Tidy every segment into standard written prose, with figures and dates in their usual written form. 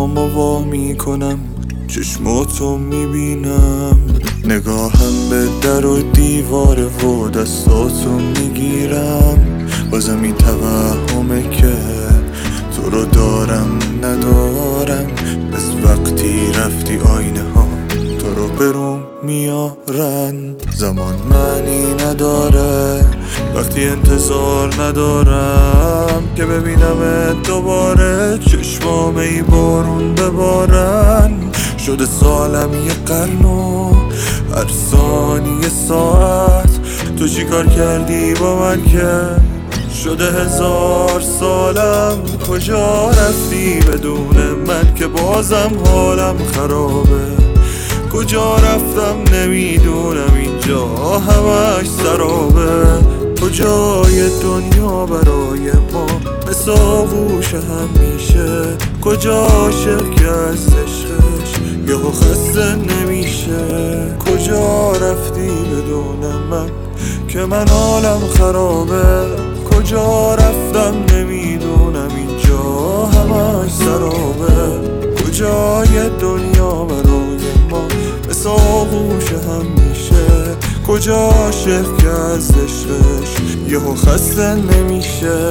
چشمامو وا میکنم، چشماتو میبینم، نگاهم به در و دیواره و دستاتو میگیرم. بازم این توهمه که تو رو دارم ندارم، از وقتی رفتی آینه ها تو رو برام میارن. زمان معنی نداره وقتی انتظار ندارم که ببینم دوباره، چشمام ای بارون ببارن. شده سالم یه قرن و هر ثانیه ساعت تو چی کار کردی با من که شده 1000 سالم. کجا رفتی بدون من که بازم حالم خرابه، کجا رفتم نمیدونم، اینجا همش سرابه. کجای دنیا برای ما مثل آغوش همیشه، کجا عاشق که از عشقش یهو خسته نمیشه. کجا رفتی بدون من که من حالم خرابه، کجا رفتم نمیدونم، اینجا همش سرابه. کجای دنیا برای ما مثل آغوش همیشه، کجا عاشق که از عشقش یهو خسته نمیشه.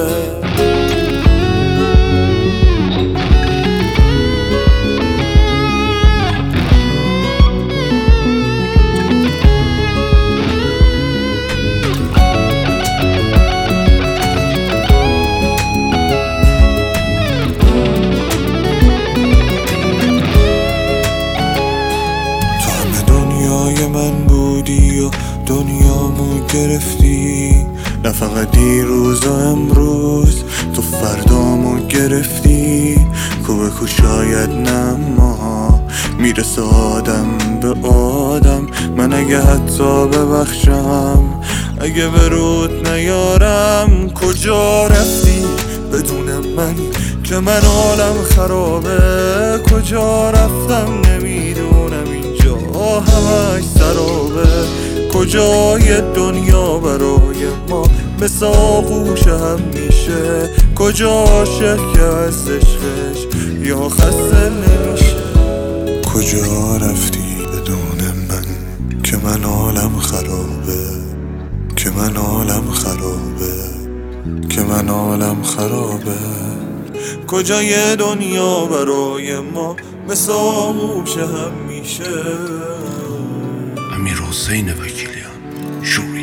من بودی و دنیامو گرفتی، نه فقط دیروز و امروز، تو فردامو گرفتی. کو شاید نما میرسه آدم به آدم، من اگه حتی ببخشم اگه برود نیارم. کجا رفتی بدون من که من حالم خرابه، کجا رفتم نمیدونم، اینجا همش سرابه. کجای دنیا برای ما مثل آغوش همیشه، کجا عاشق که از عشقش یا خسته نمیشه. کجا رفتی بدون من که من حالم خرابه، که من حالم خرابه، که من حالم خرابه. کجای دنیا برای ما مثل آغوش همیشه. امیر حسین وکیلیان شو